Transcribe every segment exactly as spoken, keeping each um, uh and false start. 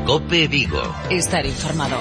COPE Vigo. Estar informado.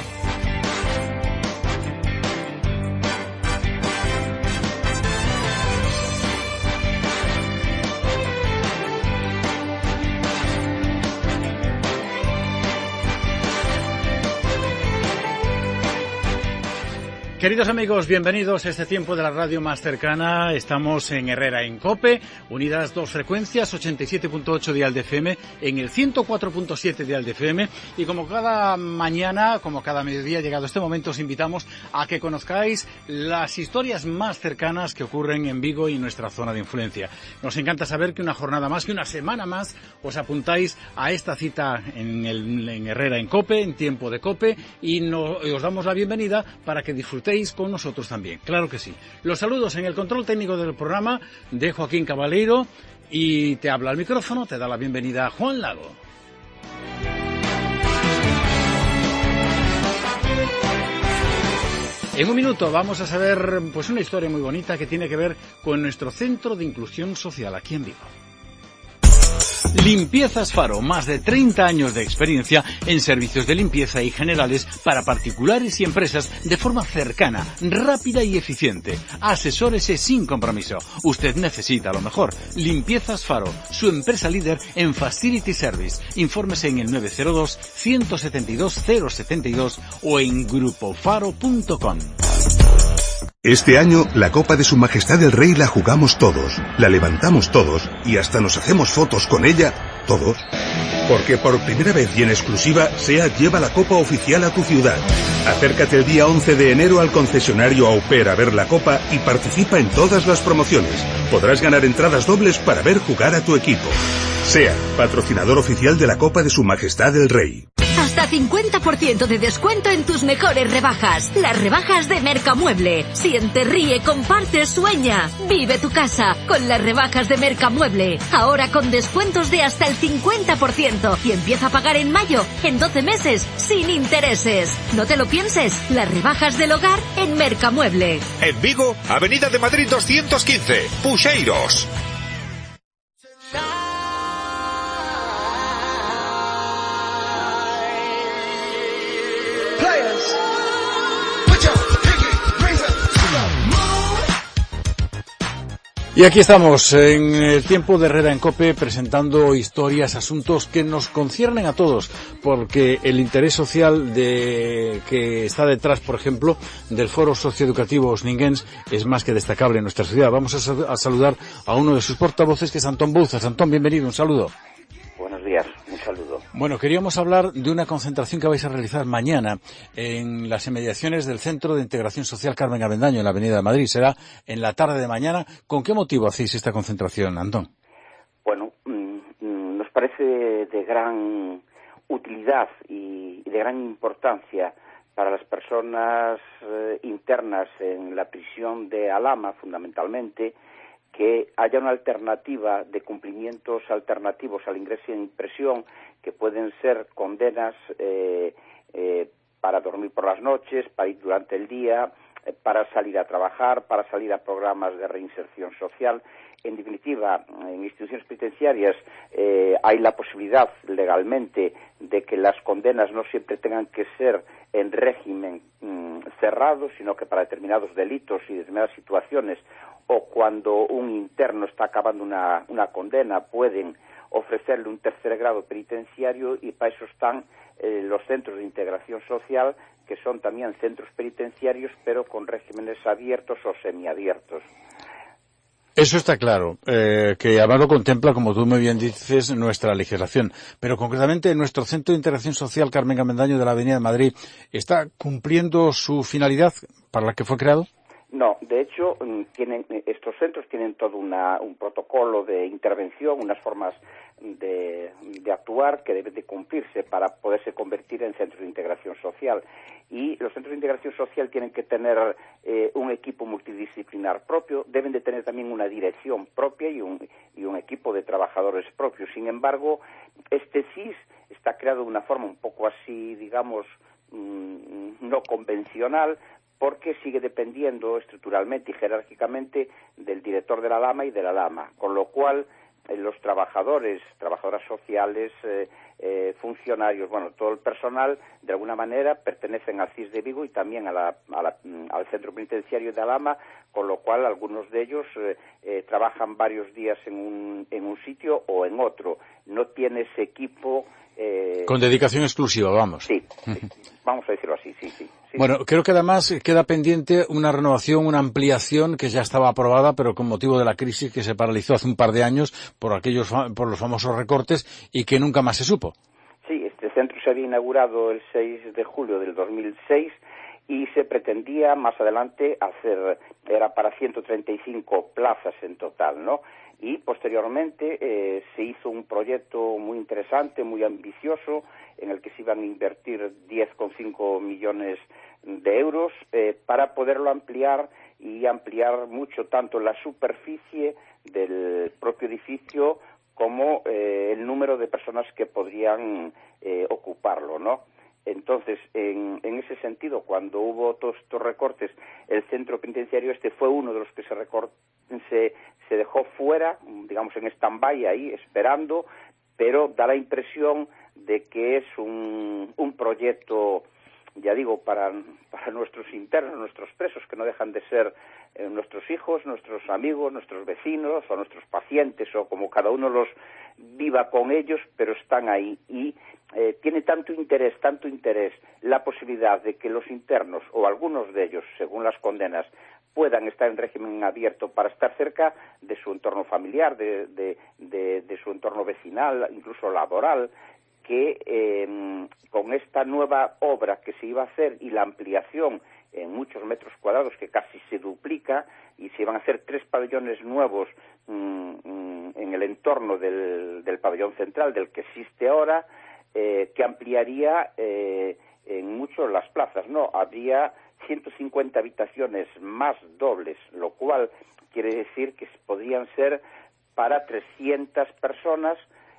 Queridos amigos, bienvenidos a este tiempo de la radio más cercana. Estamos en Herrera en COPE, unidas dos frecuencias, ochenta y siete punto ocho dial de F M, en el ciento cuatro punto siete dial de F M. Y como cada mañana, como cada mediodía, llegado este momento, os invitamos a que conozcáis las historias más cercanas que ocurren en Vigo y nuestra zona de influencia. Nos encanta saber que una jornada más, que una semana más, os apuntáis a esta cita en, el, en Herrera en COPE, en tiempo de COPE, y, no, y os damos la bienvenida para que disfrutéis con nosotros también, claro que sí. Los saludos en el control técnico del programa de Joaquín Cabaleiro, y te habla al micrófono, te da la bienvenida Juan Lago. En un minuto vamos a saber pues una historia muy bonita que tiene que ver con nuestro Centro de Inclusión Social aquí en Vigo. Limpiezas Faro, más de treinta años de experiencia en servicios de limpieza y generales para particulares y empresas de forma cercana, rápida y eficiente. Asesórese sin compromiso. Usted necesita lo mejor. Limpiezas Faro, su empresa líder en Facility Service. Infórmese en el nueve cero dos, uno siete dos, cero siete dos o en grupo faro punto com. Este año, la Copa de Su Majestad el Rey la jugamos todos, la levantamos todos y hasta nos hacemos fotos con ella, todos. Porque por primera vez y en exclusiva, SEAT lleva la Copa oficial a tu ciudad. Acércate el día once de enero al concesionario Auper a ver la Copa y participa en todas las promociones. Podrás ganar entradas dobles para ver jugar a tu equipo. SEAT, patrocinador oficial de la Copa de Su Majestad el Rey. Hasta cincuenta por ciento de descuento en tus mejores rebajas. Las rebajas de Mercamueble. Siente, ríe, comparte, sueña. Vive tu casa con las rebajas de Mercamueble. Ahora con descuentos de hasta el cincuenta por ciento. Y empieza a pagar en mayo, en doce meses, sin intereses. No te lo pienses. Las rebajas del hogar en Mercamueble. En Vigo, Avenida de Madrid doscientos quince, Puxeiros. Y aquí estamos, en el tiempo de Herrera en COPE, presentando historias, asuntos que nos conciernen a todos, porque el interés social de que está detrás, por ejemplo, del Foro Socioeducativo Osninguens es más que destacable en nuestra sociedad. Vamos a, a saludar a uno de sus portavoces, que es Antón Bouzas. Antón, bienvenido, un saludo. Buenos días, un saludo. Bueno, queríamos hablar de una concentración que vais a realizar mañana en las inmediaciones del Centro de Integración Social Carmen Avendaño, en la Avenida de Madrid. Será en la tarde de mañana. ¿Con qué motivo hacéis esta concentración, Antón? Bueno, mmm, nos parece de gran utilidad y de gran importancia para las personas eh, internas en la prisión de Alhama, fundamentalmente, que haya una alternativa de cumplimientos alternativos al ingreso en prisión, que pueden ser condenas eh, eh, para dormir por las noches, para ir durante el día, eh, para salir a trabajar, para salir a programas de reinserción social. En definitiva, en instituciones penitenciarias eh, hay la posibilidad legalmente de que las condenas no siempre tengan que ser en régimen mmm, cerrado, sino que para determinados delitos y determinadas situaciones, o cuando un interno está acabando una, una condena, pueden ofrecerle un tercer grado penitenciario, y para eso están eh, los centros de integración social, que son también centros penitenciarios, pero con regímenes abiertos o semiabiertos. Eso está claro, eh, que además lo contempla, como tú muy bien dices, nuestra legislación. Pero concretamente, nuestro Centro de Integración Social Carmen Avendaño de la Avenida de Madrid, ¿está cumpliendo su finalidad para la que fue creado? No, de hecho, tienen, estos centros tienen todo una, un protocolo de intervención, unas formas de, de actuar que deben de cumplirse para poderse convertir en centros de integración social. Y los centros de integración social tienen que tener eh, un equipo multidisciplinar propio, deben de tener también una dirección propia y un, y un equipo de trabajadores propios. Sin embargo, este C I S está creado de una forma un poco así, digamos, mmm, no convencional, porque sigue dependiendo estructuralmente y jerárquicamente del director de la Alhama y de la Alhama, con lo cual eh, los trabajadores, trabajadoras sociales, eh, eh, funcionarios, bueno, todo el personal, de alguna manera, pertenecen al C I S de Vigo y también a la, a la, al Centro Penitenciario de Alhama, con lo cual algunos de ellos eh, eh, trabajan varios días en un, en un sitio o en otro. No tiene ese equipo... Eh... Con dedicación exclusiva, vamos. Sí, sí, vamos a decirlo así, sí, sí. sí bueno, sí. creo que además queda pendiente una renovación, una ampliación que ya estaba aprobada, pero con motivo de la crisis que se paralizó hace un par de años por aquellos, por los famosos recortes y que nunca más se supo. Sí, este centro se había inaugurado el seis de julio del dos mil seis y se pretendía más adelante hacer, era para ciento treinta y cinco plazas en total, ¿no? Y posteriormente eh, se hizo un proyecto muy interesante, muy ambicioso, en el que se iban a invertir diez coma cinco millones de euros eh, para poderlo ampliar y ampliar mucho tanto la superficie del propio edificio como eh, el número de personas que podrían eh, ocuparlo, ¿no? Entonces, en, en ese sentido, cuando hubo todos estos recortes, el centro penitenciario este fue uno de los que se, recort, se, se dejó fuera, digamos, en stand-by ahí, esperando, pero da la impresión de que es un, un proyecto, ya digo, para, para nuestros internos, nuestros presos, que no dejan de ser eh, nuestros hijos, nuestros amigos, nuestros vecinos o nuestros pacientes, o como cada uno los viva con ellos, pero están ahí. Y eh, tiene tanto interés, tanto interés la posibilidad de que los internos, o algunos de ellos, según las condenas, puedan estar en régimen abierto para estar cerca de su entorno familiar, de, de, de, de su entorno vecinal, incluso laboral, que eh, con esta nueva obra que se iba a hacer y la ampliación en muchos metros cuadrados, que casi se duplica, y se iban a hacer tres pabellones nuevos mmm, mmm, en el entorno del, del pabellón central, del que existe ahora, eh, que ampliaría eh, en mucho las plazas, ¿no? Habría ciento cincuenta habitaciones más dobles, lo cual quiere decir que podrían ser para trescientas personas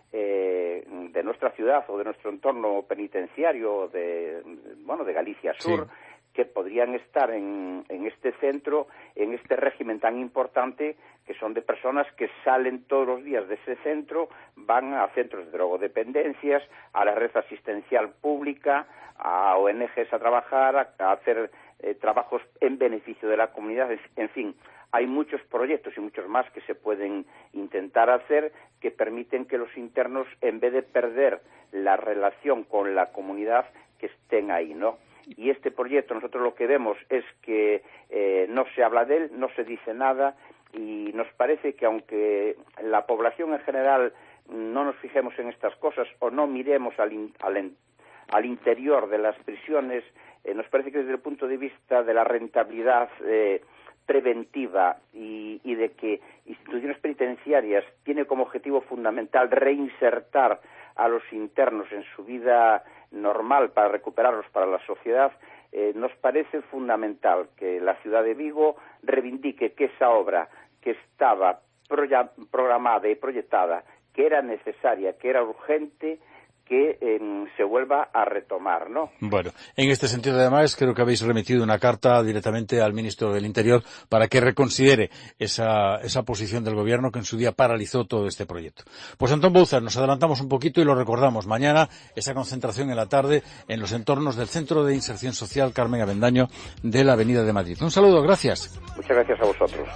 eh, de nuestra ciudad o de nuestro entorno penitenciario, de, bueno, de Galicia Sur, sí, que podrían estar en, en este centro, en este régimen tan importante, que son de personas que salen todos los días de ese centro, van a centros de drogodependencias, a la red asistencial pública, a O N Ges a trabajar, a, a hacer eh, trabajos en beneficio de la comunidad. En fin, hay muchos proyectos y muchos más que se pueden intentar hacer que permiten que los internos, en vez de perder la relación con la comunidad, que estén ahí, ¿no? Y este proyecto, nosotros lo que vemos es que eh, no se habla de él, no se dice nada, y nos parece que aunque la población en general no nos fijemos en estas cosas o no miremos al, in, al, al interior de las prisiones, eh, nos parece que desde el punto de vista de la rentabilidad eh, preventiva y, y de que instituciones penitenciarias tiene como objetivo fundamental reinsertar a los internos en su vida normal para recuperarlos para la sociedad, eh, nos parece fundamental que la ciudad de Vigo reivindique que esa obra que estaba programada y proyectada, que era necesaria, que era urgente, que eh, se vuelva a retomar, ¿no? Bueno, en este sentido, además, creo que habéis remitido una carta directamente al ministro del Interior para que reconsidere esa, esa posición del Gobierno que en su día paralizó todo este proyecto. Pues, Antón Bouzas, nos adelantamos un poquito y lo recordamos. Mañana, esa concentración en la tarde en los entornos del Centro de Inserción Social Carmen Avendaño de la Avenida de Madrid. Un saludo, gracias. Muchas gracias a vosotros.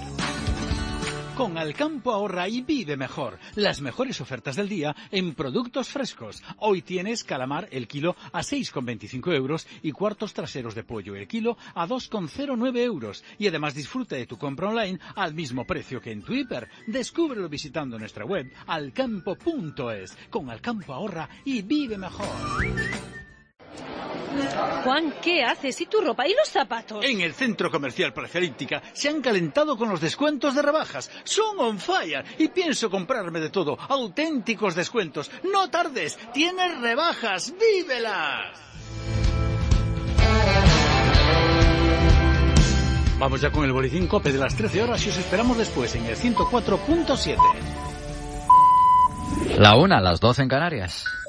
Con Alcampo ahorra y vive mejor. Las mejores ofertas del día en productos frescos. Hoy tienes calamar el kilo a seis con veinticinco euros y cuartos traseros de pollo el kilo a dos con cero nueve euros. Y además disfruta de tu compra online al mismo precio que en tu hiper. Descúbrelo visitando nuestra web alcampo punto es. Con Alcampo ahorra y vive mejor. Juan, ¿qué haces? ¿Y tu ropa? ¿Y los zapatos? En el Centro Comercial Preferíptica se han calentado con los descuentos de rebajas. Son on fire y pienso comprarme de todo. Auténticos descuentos. No tardes, tienes rebajas. ¡Vívelas! Vamos ya con el boletín COPE de las trece horas y os esperamos después en el ciento cuatro punto siete. La una, las doce en Canarias.